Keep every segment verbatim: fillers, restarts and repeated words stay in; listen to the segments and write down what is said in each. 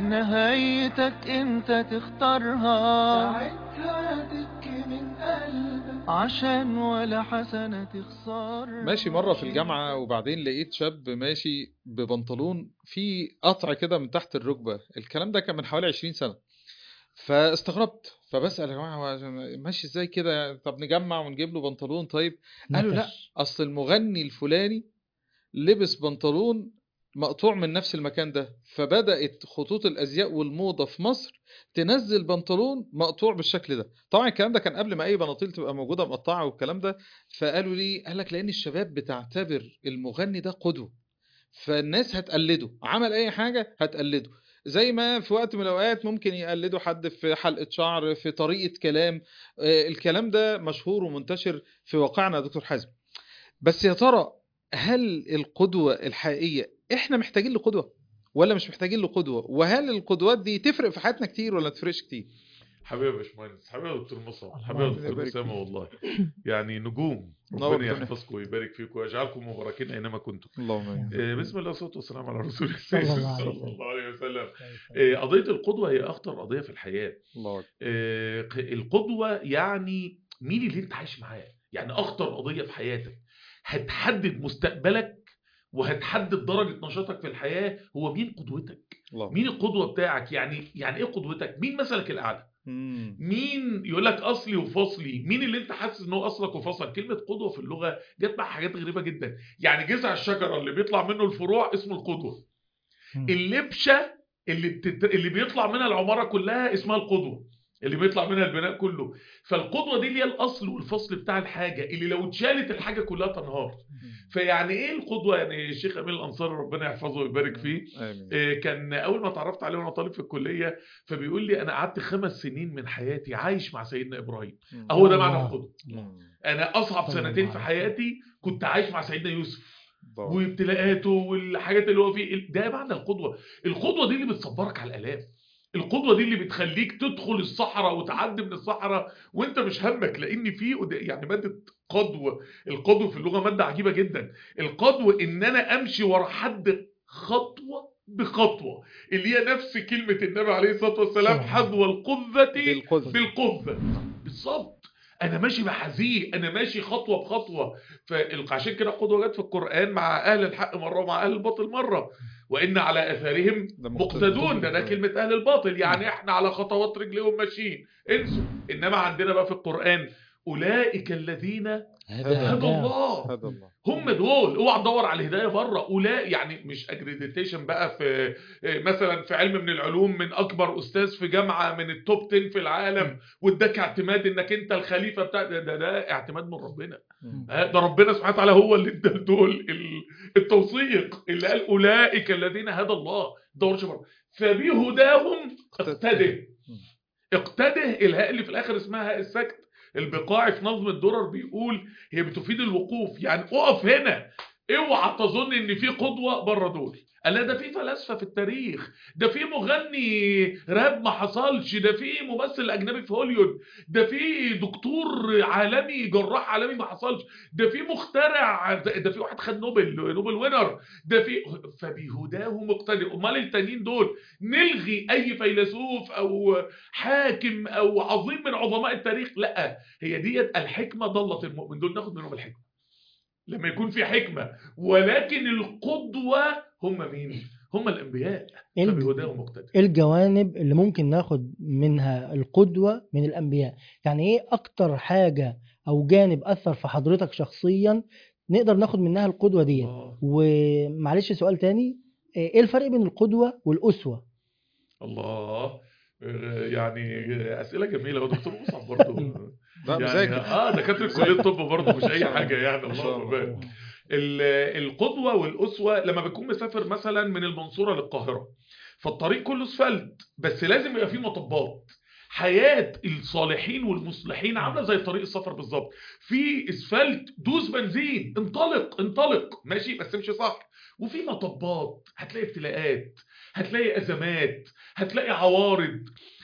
نهايتك انت تختارها، ساعتها تبكي من قلبك عشان ولا حسنة تخسرها. ماشي مرة في الجامعة وبعدين لقيت شاب ماشي ببنطلون فيه قطع كده من تحت الركبة. الكلام ده كان من حوالي عشرين سنة. فاستغربت فبسأل يا جماعة هو ماشي ازاي كده؟ طب نجمع ونجيب له بنطلون طيب. قالوا لا، نفش. اصل المغني الفلاني لبس بنطلون مقطوع من نفس المكان ده، فبدأت خطوط الأزياء والموضة في مصر تنزل بنطلون مقطوع بالشكل ده. طبعا الكلام ده كان قبل ما أي بناطيل تبقى موجودة مقطعة والكلام ده. فقالوا لي، قال لك لأن الشباب بتعتبر المغني ده قدوة، فالناس هتقلده، عمل أي حاجة هتقلده. زي ما في وقت من الأوقات ممكن يقلدوا حد في حلقة شعر، في طريقة كلام. آه، الكلام ده مشهور ومنتشر في واقعنا يا دكتور حازم. بس يا ترى هل القدوة الحقيقية احنا محتاجين لقدوة ولا مش محتاجين لقدوة؟ وهل القدوات دي تفرق في حياتنا كتير ولا تفرقش كتير؟ حبيبي يا باشمهندس، حبيبي يا دكتور مصعب، حبيبي يا الله ربنا دكتور يبارك اسامه، فيك. والله يعني نجوم. نور ربنا الدنيا. يحفظكم ويبارك فيكم ويجعلكم مباركين اينما كنتم. اللهم امين. آه، بسم الله والصلاه والسلام على رسول الله صلى الله عليه صلى وسلم. الله عليه وسلم. آه، قضيه القدوه هي اخطر قضيه في الحياه. الله أكبر. آه، ق- القدوه يعني مين اللي انت عايش معاه، يعني اخطر قضيه في حياتك هتحدد مستقبلك وهتحدد درجه نشاطك في الحياه. هو مين قدوتك؟ الله. مين القدوه بتاعك؟ يعني يعني ايه قدوتك؟ مين مثلك الاعلى؟ مم. مين يقول لك اصلي وفصلي؟ مين اللي انت حاسس ان هو اصلك وفصلك؟ كلمه قدوه في اللغه جت مع حاجات غريبه جدا. يعني جذع الشجره اللي بيطلع منه الفروع اسمه القدوه. مم. اللبشه اللي بتت... اللي بيطلع منها العماره كلها اسمها القدوه، اللي بيطلع منها البناء كله. فالقدوه دي اللي هي الاصل والفصل بتاع الحاجه، اللي لو اتشالت الحاجه كلها تنهار. فيعني ايه القدوه؟ يعني الشيخ امين الانصاري ربنا يحفظه ويبارك فيه، امين. آه، كان اول ما اتعرفت عليه وانا طالب في الكليه فبيقول لي انا قعدت خمس سنين من حياتي عايش مع سيدنا ابراهيم. مم. اهو ده معنى الله. القدوه. مم. انا اصعب صلى الله سنتين في عليه وسلم. حياتي كنت عايش مع سيدنا يوسف الله. وابتلاءاته والحاجات اللي هو فيه. ده معنى القدوه. القدوه دي اللي بتصبرك على الالام. القدوه دي اللي بتخليك تدخل الصحراء وتعدي من الصحراء وانت مش همك، لان في قد- يعني ماده قدوه. القدوه في اللغه ماده عجيبه جدا. القدوه ان انا امشي ورا حد خطوه بخطوه، اللي هي نفس كلمه النبي عليه الصلاه والسلام، صلى الله. حذو القذه بالقذف. بالقذه. بالظبط. انا ماشي بحذيه، انا ماشي خطوه بخطوه. فعشان كده القدوه جت في القران مع اهل الحق مره ومع اهل الباطل مره. وان على اثارهم ده مقتدون. ده ده مقتدون. كلمه اهل الباطل، يعني احنا على خطوات رجليهم ماشيين، انسوا. انما عندنا بقى في القران اولئك الذين هدى هدى الله. الله. هدى الله. هم دول. اوعى تدور على الهدايه بره. اولئك يعني مش اجريديتيشن بقى في مثلا في علم من العلوم من اكبر استاذ في جامعه من التوب عشرة في العالم واداك اعتماد انك انت الخليفه بتاع ده, ده, ده اعتماد من ربنا. مم. ده ربنا سبحانه وتعالى هو اللي ادى دول ال- التوثيق، اللي قال اولئك الذين هدى الله. دورش بره. فبهداهم اقتده. مم. اقتده الهاء اللي في الاخر اسمها هاء السكت. البقاعي في نظم الدرر بيقول هي بتفيد الوقوف، يعني اقف هنا. اوعى تظن ان في قدوه بره دول. قال ده في فلاسفه في التاريخ، ده في مغني راب ما حصلش، ده في ممثل اجنبي في هوليوود، ده في دكتور عالمي جراح عالمي ما حصلش، ده في مخترع، ده في واحد خد نوبل نوبل وينر، ده في. فبهداه مقتدي. امال التانيين دول نلغي اي فيلسوف او حاكم او عظيم من عظماء التاريخ؟ لا، هي ديت الحكمه ضلت المؤمن. دول ناخد منهم الحكمه لما يكون في حكمه. ولكن القدوه هم مين؟ هم الانبياء. الج- فبهداهم مقتدى. ايه الجوانب اللي ممكن ناخد منها القدوة من الأنبياء؟ يعني ايه أكتر حاجة أو جانب أثر في حضرتك شخصيا نقدر ناخد منها القدوة دي؟ الله ومعلش سؤال تاني، ايه الفرق بين القدوة والأسوة؟ الله. آه، يعني اسئله جميله. ودكتور مصعب برضه لا يعني مذاكر. اه دكاتره كليه مذاكر. الطب برضه مش ما اي شاء حاجه الله. يعني. ما شاء اللهم الله. بارك. ال- القدوه والاسوه لما بتكون مسافر مثلا من المنصوره للقاهره، فالطريق كله اسفلت بس لازم يبقى فيه مطبات. حياه الصالحين والمصلحين عامله زي طريق السفر بالظبط. في اسفلت دوس بنزين، انطلق انطلق ماشي بس امشي صح. وفي مطبات هتلاقي ابتلاءات، هتلاقي ازمات، هتلاقي عوارض.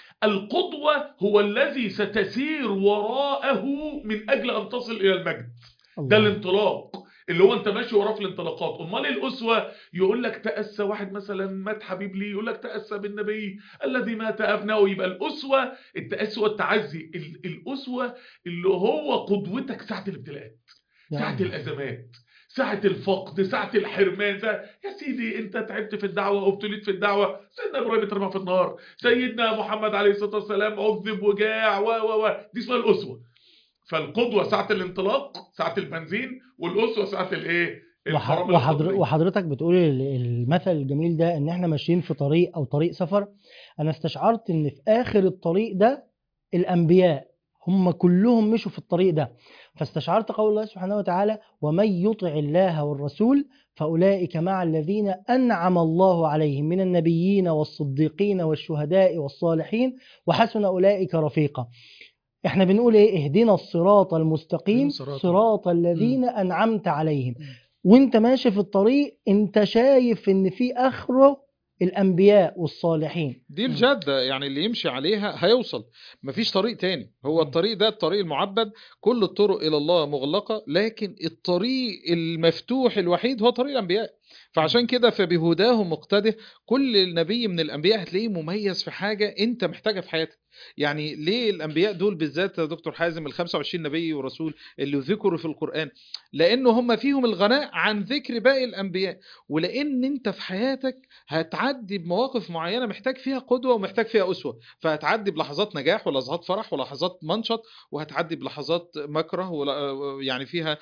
القدوة هو الذي ستسير وراءه من أجل أن تصل إلى المجد. ده الله. الانطلاق. اللي هو انت ماشي وراه في الانطلاقات. امال الاسوه يقول لك تاسى، واحد مثلا مات حبيب لي يقول لك تاسى بالنبي الذي مات ابنائه. يبقى الاسوه التاسي والتعزي. الاسوه اللي هو قدوتك ساعه الابتلاءات، ساعه الازمات، ساعة الفقد، ساعة الحرمان. يا سيدي انت تعبت في الدعوة وابتليت في الدعوة، سيدنا ابراهيم اترمى في النار، سيدنا محمد عليه الصلاة والسلام عذب وجاع و و و دي اسمها الأسوة. فالقدوة ساعة الانطلاق، ساعة البنزين، والأسوة ساعة الايه؟ الفرامل وحضر الخطية. وحضرتك بتقول المثل الجميل ده ان احنا ماشيين في طريق او طريق سفر. انا استشعرت ان في اخر الطريق ده الانبياء هم كلهم مشوا في الطريق ده، فاستشعرت قول الله سبحانه وتعالى: ومن يطع الله والرسول فأولئك مع الذين أنعم الله عليهم من النبيين والصديقين والشهداء والصالحين وحسن أولئك رفيقا. احنا بنقول ايه؟ اهدنا الصراط المستقيم صراط الذين أنعمت عليهم. وانت ماشي في الطريق انت شايف ان في اخره الانبياء والصالحين. دي الجادة، يعني اللي يمشي عليها هيوصل، مفيش طريق تاني. هو الطريق ده الطريق المعبد، كل الطرق الى الله مغلقة، لكن الطريق المفتوح الوحيد هو طريق الانبياء. فعشان كده فبهداهم مقتده. كل نبي من الانبياء هتلاقيه مميز في حاجة انت محتاجها في حياتك. يعني ليه الانبياء دول بالذات يا دكتور حازم ال خمسة وعشرين نبي ورسول اللي ذكروا في القرآن؟ لانه هم فيهم الغناء عن ذكر باقي الانبياء، ولان انت في حياتك هتعدي بمواقف معينة محتاج فيها قدوة ومحتاج فيها أسوة. فهتعدي بلحظات نجاح ولحظات فرح ولحظات منشط، وهتعدي بلحظات مكره يعني فيها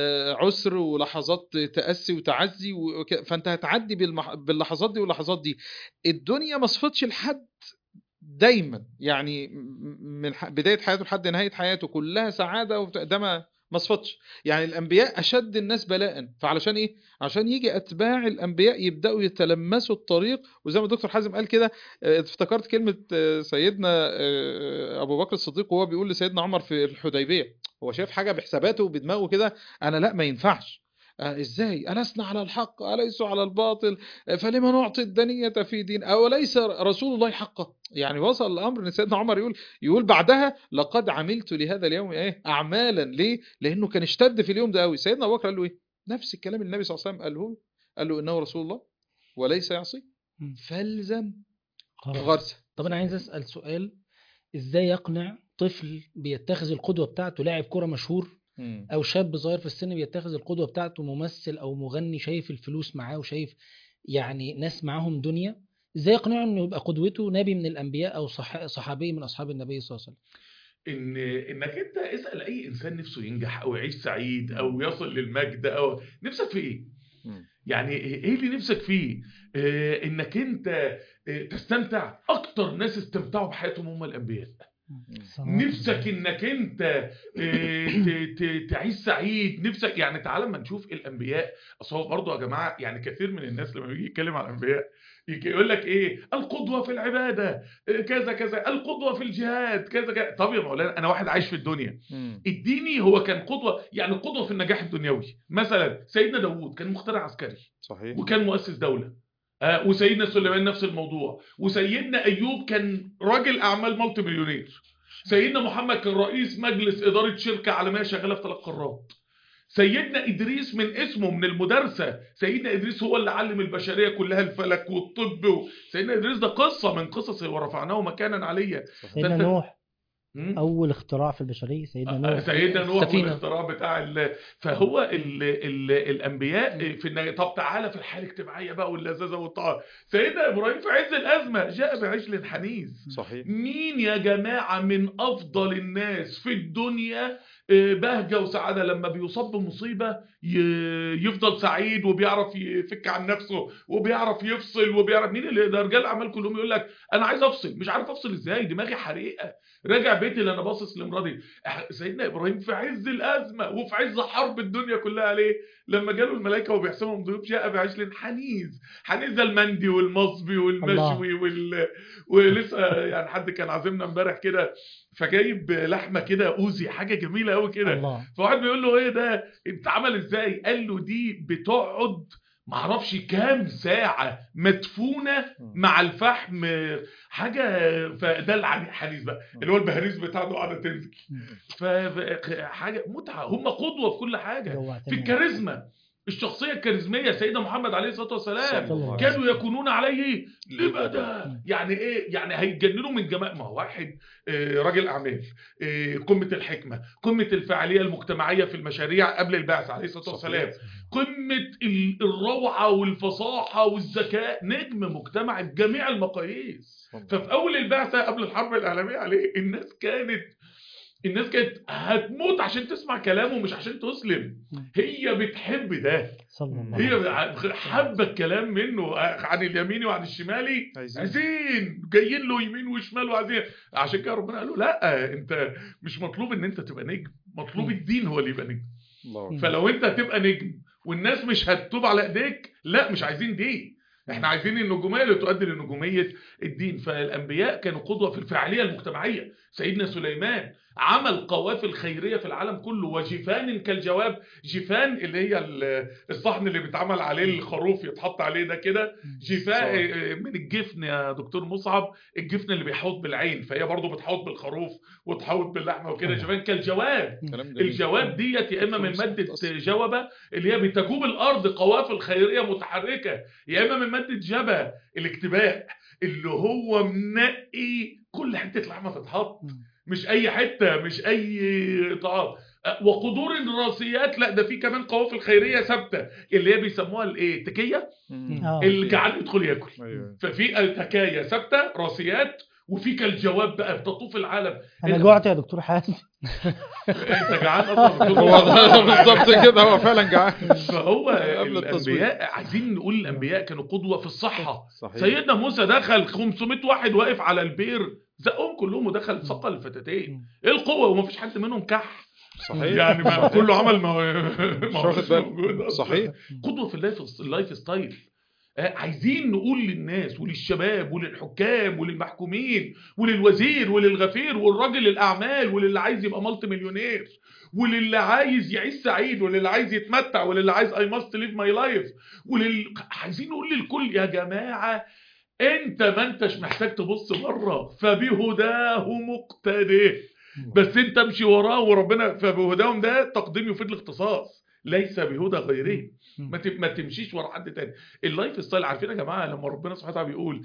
عسر ولحظات تأسي وتعزي. فأنت هتعدي باللحظات دي واللحظات دي. الدنيا ما صفتش لحد دايما، يعني من بداية حياته لحد نهاية حياته كلها سعادة، ده ما ما صفتش. يعني الأنبياء أشد الناس بلاء. فعلشان إيه؟ عشان يجي أتباع الأنبياء يبدأوا يتلمسوا الطريق. وزي ما الدكتور حازم قال كده، افتكرت كلمة سيدنا أبو بكر الصديق وهو بيقول لسيدنا عمر في الحديبية، هو شايف حاجة بحساباته وبدماغه كده، أنا لا ما ينفعش. ازاي ألسنا على الحق أليسوا على الباطل فلما نعطي الدنية في دين أوليس رسول الله حقا. يعني وصل الأمر ان سيدنا عمر يقول يقول بعدها لقد عملت لهذا اليوم ايه اعمالا. ليه؟ لانه كان اشتد في اليوم ده قوي. سيدنا ابو بكر قال له ايه؟ نفس الكلام النبي صلى الله عليه وسلم قاله له، قال له انه رسول الله وليس يعصي فالزم غرسه. طب انا عايز اسال سؤال: ازاي يقنع طفل بيتخذ القدوه بتاعته لاعب كره مشهور، او شاب صغير في السن بيتخذ القدوه بتاعته ممثل او مغني، شايف الفلوس معاه وشايف يعني ناس معاهم دنيا، ازاي يقنعه انه يبقى قدوته نبي من الانبياء او صح... صحابي من اصحاب النبي صلى الله عليه وسلم؟ ان انك انت اسال اي انسان نفسه ينجح او يعيش سعيد او يصل للمجد، او نفسك في ايه؟ يعني ايه اللي نفسك فيه؟ إيه انك انت تستمتع. اكتر ناس استمتعوا بحياتهم هم الانبياء. نفسك انك انت تعيش سعيد، نفسك يعني تعالى ما نشوف الانبياء. اصل هو برضه يا جماعه يعني كثير من الناس لما بيجي يتكلم عن الانبياء يقول لك ايه؟ القدوه في العباده كذا كذا، القدوه في الجهاد كذا كذا. طب يا مولانا انا واحد عايش في الدنيا، اديني هو كان قدوه، يعني قدوه في النجاح الدنيوي. مثلا سيدنا داوود كان مخترع عسكري صحيح، وكان مؤسس دوله. آه وسيدنا سليمان نفس الموضوع. وسيدنا ايوب كان راجل اعمال مالتي مليونير. سيدنا محمد كان رئيس مجلس اداره شركه عالميه شغاله في ثلاث قارات. سيدنا إدريس من اسمه من المدرسة، سيدنا إدريس هو اللي علم البشرية كلها الفلك والطب. سيدنا إدريس ده قصة من قصصه ورفعناه مكانا عليا. سيدنا نوح أول اختراع في البشرية، سيدنا نوح سيدنا نوح والاختراع بتاع ال... فهو ال... ال... الأنبياء في النهاية. طب تعالى في الحالة الاجتماعية بقى واللذاذة والطاعة. سيدنا إبراهيم في عز الأزمة جاء بعجل حنيذ. صحيح. مين يا جماعة من أفضل الناس في الدنيا بهجة وسعادة لما بيصاب بمصيبة يفضل سعيد وبيعرف يفك عن نفسه وبيعرف يفصل وبيعرف؟ مين اللي ده؟ رجال أعمال كلهم يقول لك أنا عايز أفصل، مش عارف أفصل إزاي، دماغي حريقة، راجع بيتي اللي أنا باصص لمراتي. سيدنا إبراهيم في عز الأزمة وفي عز حرب الدنيا كلها عليه لما جاله الملائكة وبيحسبهم ضيوف جاء بعجل حنيذ. حنيذ ده المندي والمصبي والمشوي وال... ولسه يعني حد كان عازمنا امبارح كده فجايب لحمه كده اوزي، حاجه جميله قوي كده. فواحد بيقول له ايه ده بتتعمل ازاي؟ قال له دي بتقعد معرفش كام ساعة مدفونة مع الفحم، حاجة. فده الحديث بقى اللي هو البهاريز بتاعته قاعدة تنزل، فحاجة متعة. هم قدوة في كل حاجة، في الكاريزما، الشخصية الكاريزمية. سيدنا محمد عليه الصلاة والسلام كانوا يكونون عليه لبدا. يعني ايه؟ يعني هيتجننوا من جمال. ما هو واحد راجل اعمال، قمة الحكمة، قمة الفاعلية المجتمعية في المشاريع قبل البعث عليه الصلاة والسلام، قمة الروعة والفصاحة والذكاء، نجم مجتمع بجميع المقاييس. ففي اول البعثة قبل الحرب العالمية عليه الناس كانت الناس كانت هتموت عشان تسمع كلامه مش عشان تسلم. هي بتحب ده، هي حابه الكلام منه عن اليمين وعن الشمالي، عايزين جايين له يمين وشمال وعايزين. عشان كده ربنا قال له لا، انت مش مطلوب ان انت تبقى نجم، مطلوب الدين هو اللي يبقى نجم. فلو انت هتبقى نجم والناس مش هتتوب على ايديك، لا مش عايزين دي، احنا عايزين النجوميه اللي تؤدي لنجوميه الدين. فالانبياء كانوا قدوه في الفاعليه المجتمعيه. سيدنا سليمان عمل قوافل خيريه في العالم كله، وجفان كالجواب. جفان اللي هي الصحن اللي بيتعمل عليه الخروف يتحط عليه ده كده، جفان من الجفن يا دكتور مصعب، الجفن اللي بيحوط بالعين، فهي برضو بتحوط بالخروف وتحوط باللحمه وكده. جفان كالجواب. الجواب ديت يا اما من ماده جوبه اللي هي بتجوب الارض، قوافل خيريه متحركه، يا اما من ماده جبه الاكتباء اللي هو منقي كل حته لحمه تتحط، مش اي حته، مش اي طعام. وقدور الراسيات، لا ده في كمان قوافل خيريه ثابته اللي هي بيسموها الايه، تكيه، اللي جعان يدخل ياكل. ففي تكايه ثابته راسيات، وفي كالجواب بقى بتطوف العالم. انا جوعت يا دكتور حازم. انت جعان اصلا؟ هو بالظبط كده، هو فعلا جعان. فهو الانبياء عايزين نقول الانبياء كانوا قدوه في الصحه. صحيح. سيدنا موسى دخل خمسمائة واحد واقف على البير، زقهم كلهم ودخل سقى الفتاتين. ايه القوه؟ ومفيش حد منهم كح. صحيح. يعني ما كله عمل ما ما صحيح. قدوه في اللايف اللايف ستايل. عايزين نقول للناس وللشباب وللحكام وللمحكومين وللوزير وللغفير والراجل الاعمال وللي عايز يبقى مالتي مليونير وللي عايز يعيش سعيد وللي عايز يتمتع وللي عايز I must live my life ولل... عايزين نقول للكل يا جماعة، انت ما انتش محتاج تبص بره، فبهداه مقتده، بس انت امشي وراه وربنا. فبهداهم ده تقديم يفيد الاختصاص، ليس بهدى غيره. ما ما تمشيش ورا حد تاني. اللايف ستايل، عارفين يا جماعه لما ربنا سبحانه وتعالى بيقول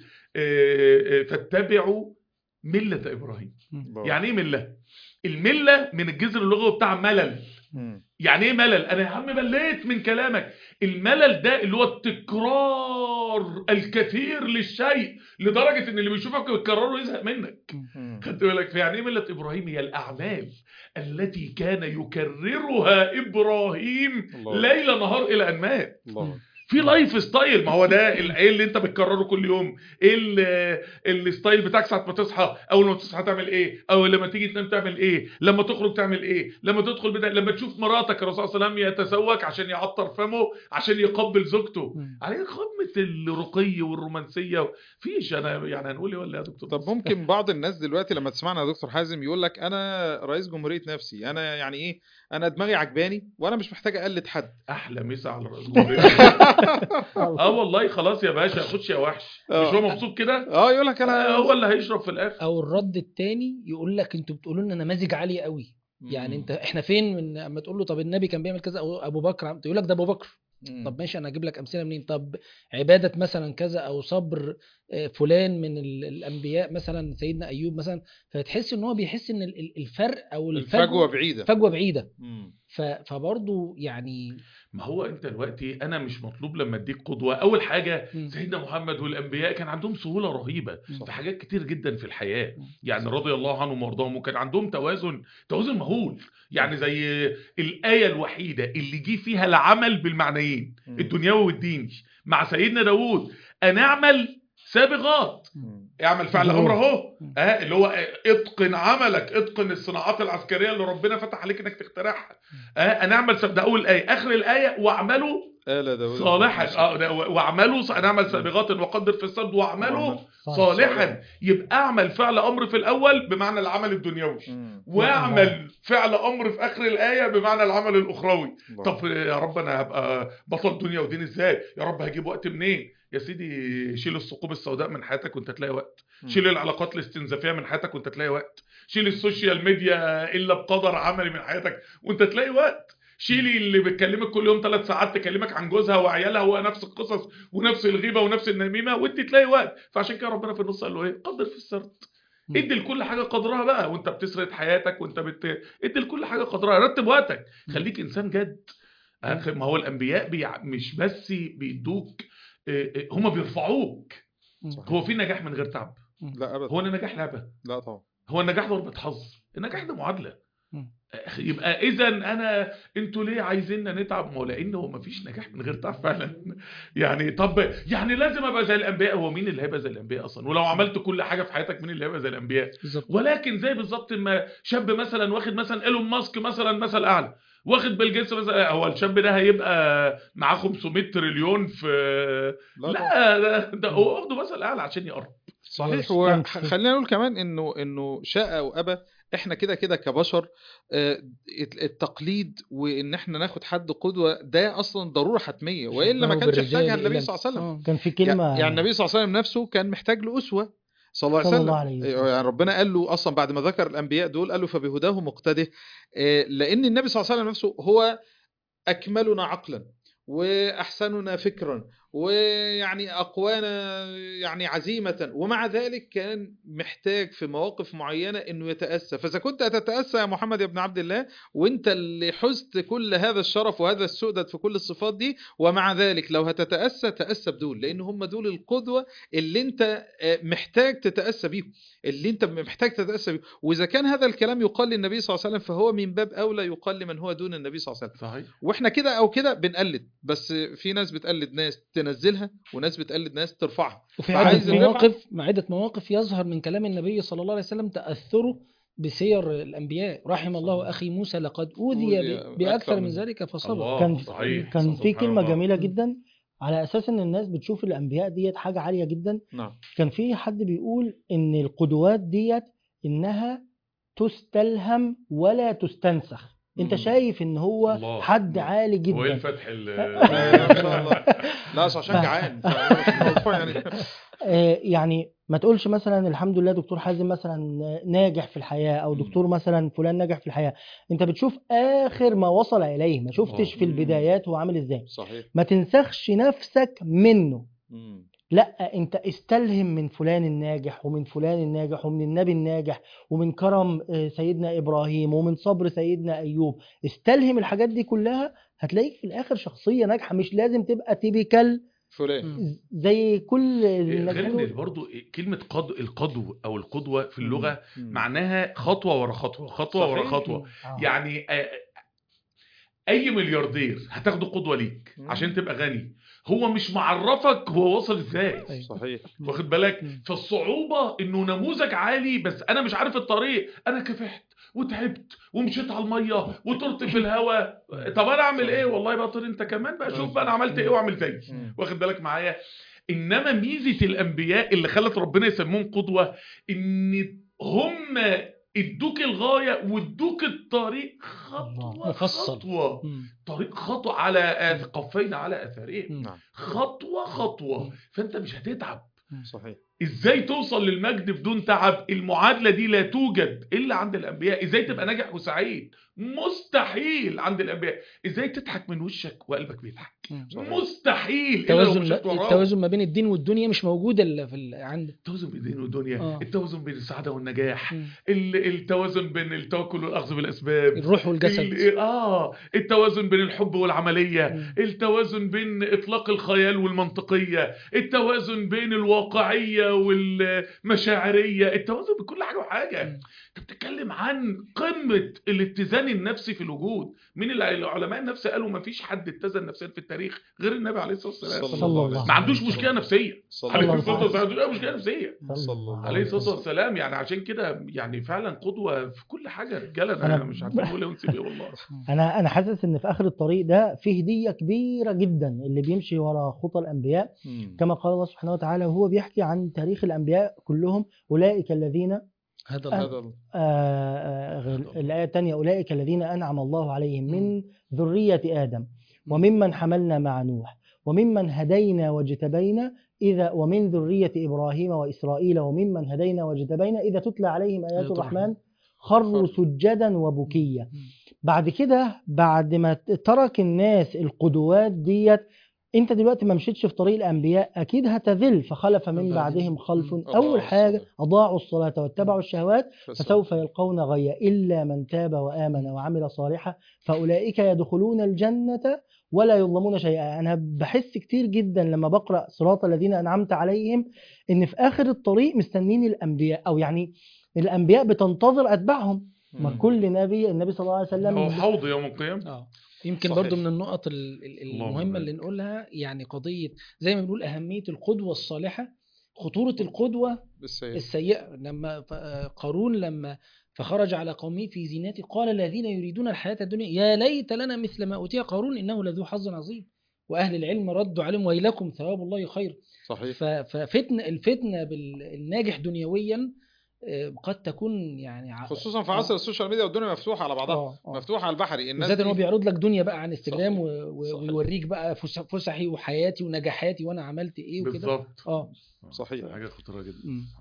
فاتبعوا مله ابراهيم، يعني ايه مله؟ المله من الجذر اللغوي بتاع ملل. يعني ايه ملل؟ انا يا عم مليت من كلامك. الملل ده اللي هو التكرار الكثير للشيء لدرجه ان اللي بيشوفك بيكرره يزهق منك. خدت بالك؟ يعني ايه مله ابراهيم؟ هي الاعمال التي كان يكررها ابراهيم ليل نهار الى ان مات. في لايف ستايل، ما هو ده ايه اللي انت بتكرره كل يوم؟ ايه الستايل بتاعك ساعه ما تصحى؟ اول ما تصحى تعمل ايه؟ او لما تيجي تنام تعمل ايه؟ لما تخرج تعمل ايه؟ لما تدخل بدأ... لما تشوف مراتك الرسول صلى الله عليه وسلم يتسوق عشان يعطر فمه عشان يقبل زوجته، عليه قمه الرقي والرومانسيه. فيش انا يعني هنقول ايه ولا يا دكتور؟ طب ممكن بعض الناس دلوقتي لما تسمعنا يا دكتور حازم يقول لك انا رئيس جمهوريه نفسي، انا يعني ايه، انا دماغي عجباني وانا مش محتاج اقلد حد. احلى مسا على رئيس جمهوريه. اه والله خلاص يا باشا، خدش يا وحش. مش هو مبسوط كده؟ اه يقول لك انا هو اللي هيشرب في الاخر. او الرد التاني يقول لك انتوا بتقولوا لنا نماذج عاليه قوي، يعني انت احنا فين من اما تقول له طب النبي كان بيعمل كذا او ابو بكر، يقول لك ده ابو بكر. مم. طب ماشي، انا اجيب لك امثله منين؟ طب عباده مثلا كذا، او صبر فلان من الانبياء مثلا سيدنا ايوب مثلا. فتحس ان هو بيحس ان الفرق او الفجوه بعيده، فجوه بعيده. فبرضه يعني ما هو انت دلوقتي انا مش مطلوب لما اديك قدوه. اول حاجه سيدنا محمد والانبياء كان عندهم سهوله رهيبه في حاجات كتير جدا في الحياه، يعني رضي الله عنهم وارضاهم، وكان عندهم توازن توازن مهول. يعني زي الايه الوحيده اللي جه فيها العمل بالمعنيين الدنيوي والديني مع سيدنا داوود، ان اعمل سابغات، اعمل فعل امر اهو، اه اللي هو اتقن عملك، اتقن الصناعات العسكريه اللي ربنا فتح عليك انك تخترعها. اه انا اعمل، ده اول ايه. اخر الايه واعملوا آل داود صالحا اه ده و- واعملوا ص- نعمل سابغات وقدر في السرد واعملوا صالح. صالحا. يبقى اعمل فعل امر في الاول بمعنى العمل الدنيوي، مم. واعمل فعل امر في اخر الايه بمعنى العمل الاخروي. الله. طب يا رب انا هبقى بطل دنيا ودين ازاي؟ يا رب هجيب وقت منين؟ يا سيدي شيل الثقوب السوداء من حياتك وانت تلاقي وقت، مم. شيل العلاقات الاستنزافيه من حياتك وانت تلاقي وقت، شيل السوشيال ميديا الا بقدر عملي من حياتك وانت تلاقي وقت، شيلي اللي بتكلمك كل يوم ثلاث ساعات تكلمك عن جوزها وعيالها هو نفس القصص ونفس الغيبه ونفس النميمه وانت تلاقي وقت. فعشان كده ربنا في النص قال له ايه؟ قدر في السرد. مم. ادي لكل حاجه قدرها بقى، وانت بتسرد حياتك وانت بت ادي لكل حاجه قدرها، رتب وقتك، خليك انسان جد. أخ- ما هو الانبياء بيع... مش بس بيدوك، اه، اه، هما بيرفعوك. صحيح. هو في نجاح من غير تعب؟ لا ابدا. هو النجاح لعبه؟ لا طبعا. هو النجاح ضربة حظ؟ النجاح ده معادلة. مم. يبقى اذا انا انتوا ليه عايزيننا نتعب؟ ما هو لان هو مفيش نجاح من غير تعب فعلا. يعني طب يعني لازم ابقى زي الانبياء؟ هو مين اللي هيبقى زي الانبياء اصلا؟ ولو عملت كل حاجه في حياتك مين اللي هيبقى زي الانبياء؟ بالظبط. ولكن زي بالظبط ما شاب مثلا واخد مثلا ايلون ماسك مثلا مثل اعلى، واخد بيل جيتس مثلا، هو الشاب ده هيبقى معاه خمسمائة تريليون في لا طبعا. لا ده, ده هو واخده مثل اعلى عشان يقرب. صحيح. كان في- وخلينا نقول كمان انه انه شاء او ابى احنا كده كده كبشر، آه، التقليد وان احنا ناخد حد قدوه ده اصلا ضروره حتميه، والا ما شبهه كانش بالرجال يحتاجها النبي إلى- صلى الله عليه وسلم. آه. كان في يعني كلمة يعني النبي صلى الله عليه وسلم نفسه كان محتاج له اسوه صلى الله عليه صلى وسلم. الله عليه وسلم. يعني ربنا قال له اصلا بعد ما ذكر الانبياء دول قال له فبهداه مقتده، آه، لان النبي صلى الله عليه وسلم نفسه هو أكملنا عقلا وأحسننا فكرا ويعني أقوانا يعني عزيمة، ومع ذلك كان محتاج في مواقف معينة أنه يتأسى. فإذا كنت أتتأسى يا محمد يا ابن عبد الله وانت اللي حزت كل هذا الشرف وهذا السؤدد في كل الصفات دي، ومع ذلك لو هتتأسى تأسى بدول، لأن هم دول القدوة اللي انت محتاج تتأسى بيهم، اللي انت محتاج تتأسى بيهم. وإذا كان هذا الكلام يقال للنبي صلى الله عليه وسلم فهو من باب أولى يقال لمن هو دون النبي صلى الله عليه وسلم. صحيح. واحنا كده او كده بنقلد، بس في ناس بتقلد ناس تنزلها وناس بتقلد ناس ترفعها. وفي فعايز عدة الرفعة- مواقف مع عدة مواقف يظهر من كلام النبي صلى الله عليه وسلم تأثره بسير الأنبياء. رحم الله أخي موسى لقد أوذي أوذي ب- بأكثر من ذلك فصبر. الله. كان صحيح. كان في سبحان كلمة الله. جميلة مم. جدا على أساس إن الناس بتشوف الأنبياء ديت حاجة عالية جدا. نعم. كان في حد بيقول إن القدوات ديت إنها تستلهم ولا تستنسخ. أنت مم. شايف إن هو الله. حد عالي هو ايه جدا. الفتح ال ما شاء الله. لا أصل عشان جعان فالموضوع يعني آه، يعني ما تقولش مثلا الحمد لله دكتور حازم مثلا ناجح في الحياة او مم. دكتور مثلا فلان ناجح في الحياة. انت بتشوف اخر ما وصل اليه، ما شفتش الله. في البدايات هو عامل ازاي. صحيح. ما تنسخش نفسك منه، مم. لا انت استلهم من فلان الناجح ومن فلان الناجح ومن النبي الناجح ومن كرم آه، سيدنا ابراهيم ومن صبر سيدنا ايوب. استلهم الحاجات دي كلها هتلاقيك في الاخر شخصية ناجحة. مش لازم تبقى تيبيكال فلان. مم. زي كل غير الناجحين. ان برضو كلمه قد... القدو او القدوه في اللغه مم. معناها خطوه ورا خطوه، خطوه ورا صحيح. خطوه. آه. يعني آه، اي ملياردير هتاخده قدوه ليك مم. عشان تبقى غني، هو مش معرفك هو وصل ازاي، أيوة. صحيح. واخد بالك؟ مم. فالصعوبه انه نموذج عالي بس انا مش عارف الطريق، انا كفحت وتعبت ومشيت على الميه وطرت في الهواء، طب انا اعمل ايه؟ والله بقى طير انت كمان بقى، شوف بقى انا عملت ايه واعمل زيي، مم. واخد بالك معايا؟ انما ميزه الانبياء اللي خلت ربنا يسموهم قدوه ان هم ادوك الغايه وادوك الطريق خطوه مفصل. خطوه، مم. طريق خطوه على آث- قفينا على اثارهم، مم. نعم. خطوه خطوه، مم. فانت مش هتتعب. صحيح. ازاي توصل للمجد بدون تعب؟ المعادله دي لا توجد الا عند الانبياء. ازاي تبقى ناجح وسعيد؟ مستحيل عند الانبياء. ازاي تضحك من وشك وقلبك بيضحك؟ مم. صحيح. مستحيل الا لو التوازن مشيت وراه. التوازن ما بين الدين والدنيا مش موجود الا في ال- عند التوازن بين الدين والدنيا، آه. التوازن بين السعاده والنجاح، مم. ال- التوازن بين التوكل والاخذ بالاسباب، الروح والجسد. ال- اه التوازن بين الحب والعمليه، مم. التوازن بين اطلاق الخيال والمنطقيه، التوازن بين الواقعيه العاطفيه والمشاعريه، التوازن بكل حاجه وحاجه. انت بتتكلم عن قمه الاتزان النفسي في الوجود. مين العلماء النفس قالوا ما فيش حد اتزن نفسيا في التاريخ غير النبي عليه الصلاه والسلام. صلى الله عليه وسلم. ما عندوش مشكله نفسيه عليه الصلاه والسلام، ما عندوش مشكله نفسيه عليه الصلاه والسلام. يعني عشان كده يعني فعلا قدوه في كل حاجه. رجاله انا مش عارفين نقول ايه ونسيب ايه والله. انا انا حاسس ان في اخر الطريق ده فيه هديه كبيره جدا اللي بيمشي ورا خطى الانبياء، كما قال الله سبحانه وتعالى وهو بيحكي عن تاريخ الانبياء كلهم. اولئك الذين هذا هذا الآية الثانية أولئك الذين أنعم الله عليهم من ذرية آدم وممن حملنا مع نوح وممن هدينا واجتبينا إذا ومن ذرية إبراهيم وإسرائيل وممن هدينا واجتبينا إذا تتلى عليهم آيات الرحمن خروا سجدا وبكيا. بعد كده بعد ما ترك الناس القدوات ديت، انت دلوقتي ما مشيتش في طريق الانبياء اكيد هتذل. فخلف من بعدهم خلف، اول حاجه اضاعوا الصلاه واتبعوا الشهوات فسوف يلقون غيا الا من تاب وامن وعمل صالحا فاولئك يدخلون الجنه ولا يظلمون شيئا. انا بحس كتير جدا لما بقرا صراط الذين انعمت عليهم ان في اخر الطريق مستنين الانبياء، او يعني الانبياء بتنتظر اتباعهم. ما كل نبي النبي صلى الله عليه وسلم هو حوض يوم القيامه. اه يمكن صحيح. برضو من النقط المهمة اللي نقولها يعني قضية زي ما بنقول أهمية القدوة الصالحة، خطورة القدوة السيئة, السيئة. لما قارون لما فخرج على قومه في زينته قال الذين يريدون الحياة الدنيا يا ليت لنا مثل ما أوتي قارون إنه لذو حظ عظيم وأهل العلم ردوا عليهم ويلكم ثواب الله خير. صحيح. ففتنة الفتنة بالناجح دنيويا قد تكون يعني خصوصا في عصر السوشيال ميديا والدنيا مفتوحه على بعضها. أوه. أوه. مفتوحه على البحري. الناس بالذات ان هو بيعرض لك دنيا بقى عن انستجرام ويوريك بقى فسحي وحياتي ونجاحاتي وانا عملت ايه وكده. بالظبط. اه صحيح. حاجه خطيره جدا.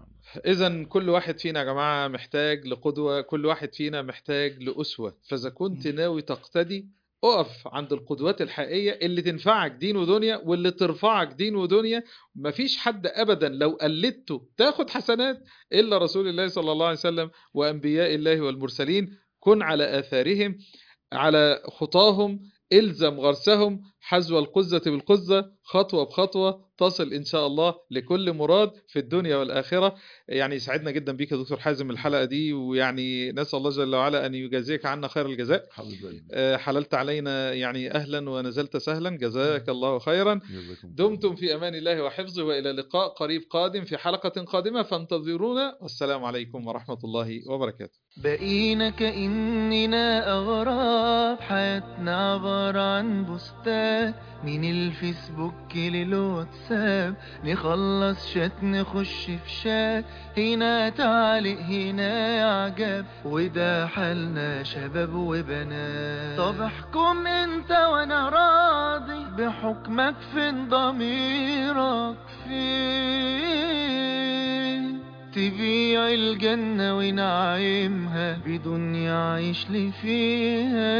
اذا كل واحد فينا يا جماعه محتاج لقدوه، كل واحد فينا محتاج لاسوه. فاذا كنت ناوي تقتدي اقف عند القدوات الحقيقية اللي تنفعك دين ودنيا واللي ترفعك دين ودنيا. مفيش حد أبدا لو قلدته تاخد حسنات إلا رسول الله صلى الله عليه وسلم وأنبياء الله والمرسلين. كن على آثارهم على خطاهم، إلزم غرسهم حذو القزة بالقزة، خطوة بخطوة تصل إن شاء الله لكل مراد في الدنيا والآخرة. يعني سعدنا جدا بيك يا دكتور حازم الحلقة دي، ويعني نسأل الله جل وعلا أن يجازيك عنا خير الجزاء. حللت علينا يعني أهلا ونزلت سهلا، جزاك الله خيرا. دمتم في أمان الله وحفظه، وإلى لقاء قريب قادم في حلقة قادمة فانتظرونا، والسلام عليكم ورحمة الله وبركاته. بقينا كأننا أغراب، حياتنا عبارة عن بوستات من الفيسبوك للواتساب، نخلص شات نخش في شات، هنا تعليق هنا إعجاب، وده حالنا شباب وبنات. طب احكم انت وانا راضي، بحكمك فين ضميرك فين؟ تبيع الجنة ونعيمها بدنيا عايش لي فيها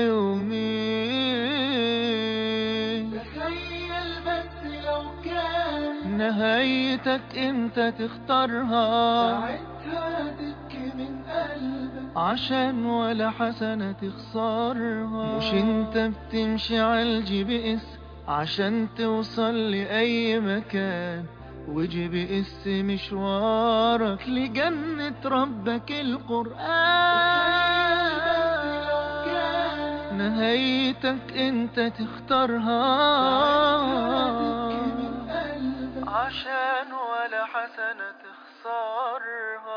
يومين. تخيل بس لو كان نهايتك انت تختارها، ساعتها تبكي من قلبك عشان ولا حسنة تخسرها. مش انت بتمشي عالجي بإس عشان توصل لأي مكان، وجي بقس مشوارك لجنة ربك القرآن. نهايتك انت تختارها عشان ولا حسنة تخسرها.